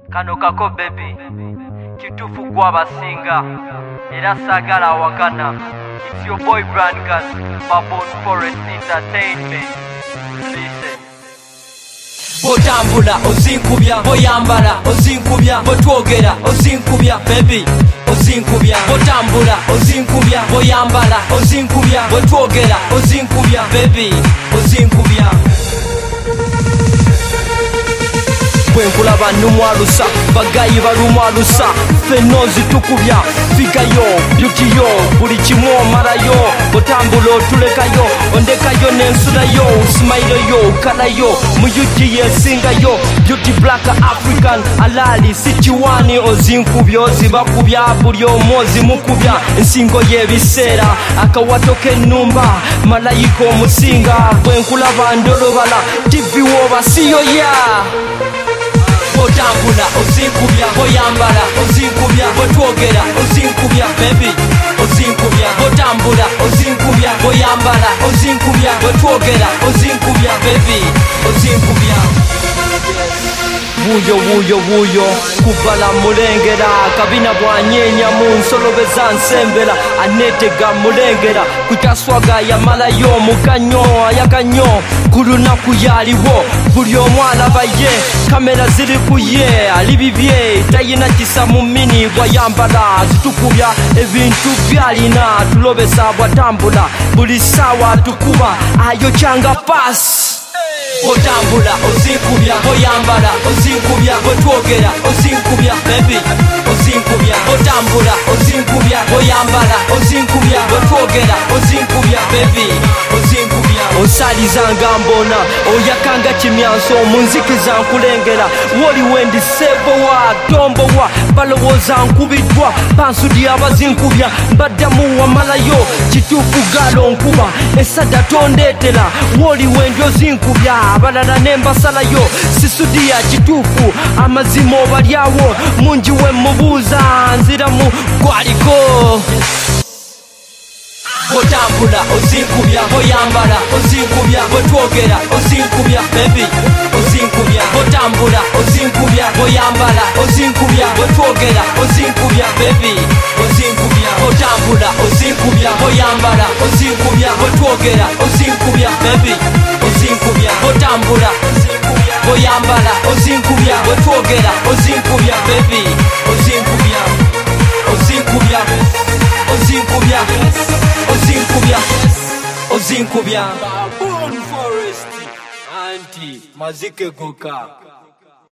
Kano kako baby kitufu gwa basinga era sagala wakana. It's your boy Brandon, Babon Forest Entertainment. Listen. Botambula ozinkubya, boyambala ozinkubya, botwogera ozinkubya baby ozinkubya. Botambula ozinkubya, boyambala ozinkubya, botwogera ozinkubya baby ozinkubya. Bwenkulaba numwalusa bagayi balumwalusa fenozi tukubya figayo beauty yo buli kimu omalayo. Botambula otulekayo ondekayo n'ensulayo smile yo kalayo muyuji yesingayo beauty black African alali sichiwani ozinkubya ozibakubya buli omozi mukubya ensingo y'ebiseera akawato k'ennumba malayika omusinga. Bwenkulaba ndolobala TV woba siyo ya. Botambula ozinkubya, boyambala ozinkubya, botwogera ozinkubya baby ozinkubya. Botambula ozinkubya, boyambala ozinkubya, botwogera ozinkubya baby ozinkubya. Wuyo kubala mulengera kabina bwanyenya mu nsolobeza nsembera anetega mulengera kutaswaga yamalayo mukanyo ayakanyo kulunaku yaliwo buli omwana baye kamera ziri kuye alibibye tayina kisa mu mini bwayambala zitukubya ebintu byalina tulobesa bwatambula buli sawa tukuba ayo kyanga pass. Botambula ozinkubya, boyambala ozinkubya, botwogera ozinkubya baby ozinkubya. Botambula ozinkubya, boyambala ozinkubya, botwogera ozinkubya baby ozinkubya. Osalizanga mbona oyakanga kimyanso munzikiza nkulengera woli wendi sebowa tombowa balowooza nkubidwa pansudi abazinkubya mbaddamu wamalayo kituufu galo nkuba esada tondetera woli wendi ozinkubya abalala nembasalayo sisudi ya kituufu amazima obalyawo mungi we mubuuza nziramu gwaliko. Botambula ozinkubya, boyambala ozinkubya, botwogera ozinkubya baby ozinkubya. Botambula ozinkubya, boyambala ozinkubya, botwogera ozinkubya baby ozinkubya. Botambula ozinkubya, boyambala ozinkubya, botwogera ozinkubya baby ozinkubya. Botambula ozinkubya, boyambala ozinkubya, botwogera ozinkubya baby ozinkubya ozinkubya ozinkubya ozinkubya ozinkubya. Babon Forest anti mazike goka.